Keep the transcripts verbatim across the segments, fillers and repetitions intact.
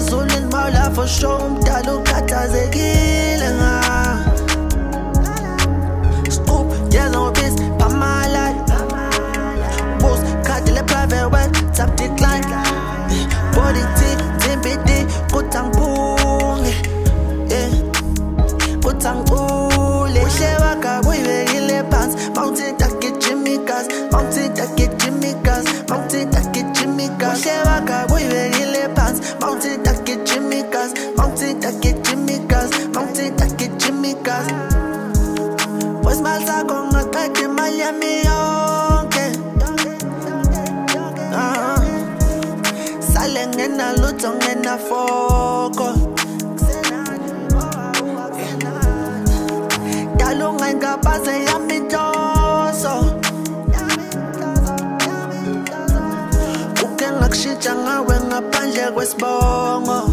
ezulwini mawula for sure umdala ukhathazekile nga Scoop, yeah no biz, pamala Boost, khadi le private well, tap decline Body T, T B D, kutangpunge Yeah, kutangule Shewa kabuyibekile phansi Mountain take Jimmy Gas, Mountain take Jimmy Gas, Mountain take Jimmy Gas Shewa kabuyibekile phansi Mountain take Jimmy Gas, Mountain take Jimmy Gas, Mountain take Jimmy Gas Pues mal sakho ngaqeda imali yami yonke Ah, sale ngena lutho ngena foko Dalunga ingaphaze yami ntoso Uke ngakushintsha ngawe ngaphandle kwesibongo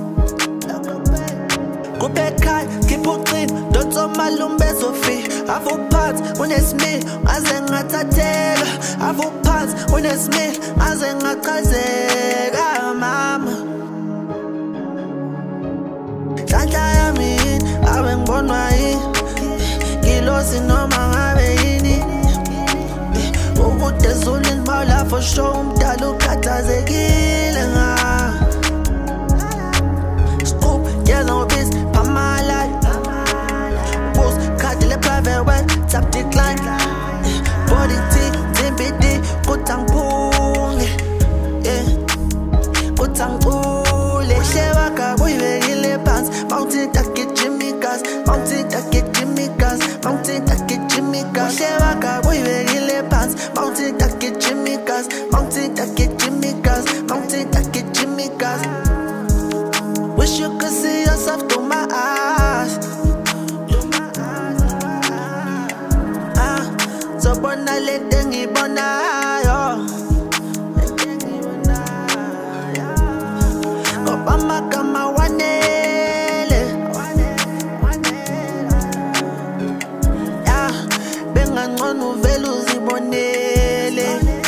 Kubekhaya khipha ucini dotso malumbe zofi Avuphansi unesimilo ngaze ngathatheka Avuphansi unesimilo ngaze ngachazeka mama Hlanhla yami yini abe ngibonwa yini Ngilosi noma ngabe yini Ukude ezulwini mawula for sure umdala ukhathazekile nga Scoop, yeah no biz, pamala Boost, khadi le private well, tap decline Body T, T B D, kutangpunge Yeah, kutangule Shewa kabuyibekile phansi Mountain take Jimmy Gas, Mountain take Jimmy Gas, Mountain take Jimmy Gas Shewa kabuyibekile phansi Mountain take Jimmy Gas, Mountain take Jimmy Gas, Mountain take Jimmy Gas Wish you could see yourself through my eyes Ah, so bona lente ngibonayo Ngoba amagama wanele Yeah, bengangcono uvele uzibonele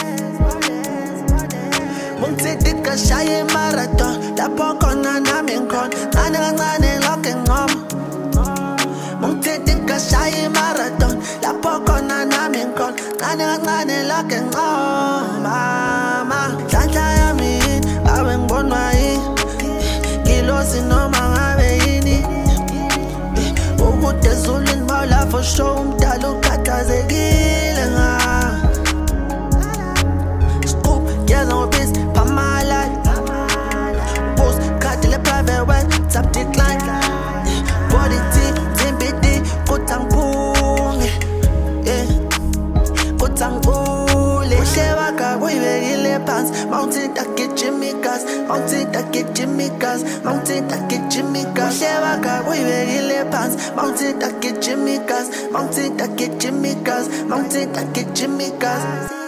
Mungithithi kashaye marathon Lapho khona nami ngikhona Ncane kancane lokhe ngoma Mungithithi kashaye marathon Lapho khona nami ngikhona Ncane kancane lokhe ngoma Hlanhla yami yini abe ngibonwa yini Ngilosi noma ngabe yini Ukude ezulwini mawula for sure umdala ukhathazekile nga Scoop, yeah no biz, pamala Boost, khadi le private well, tap decline Body T, T B D, kutangpunge Yeah, kutangule Shewa kabuyibekile phansi Mountain take Jimmy Gas, Mountain take Jimmy Gas, Mountain take Jimmy Gas Shewa kabuyibekile phansi Mountain take Jimmy Gas, Mountain take Jimmy Gas, Mountain take Jimmy Gas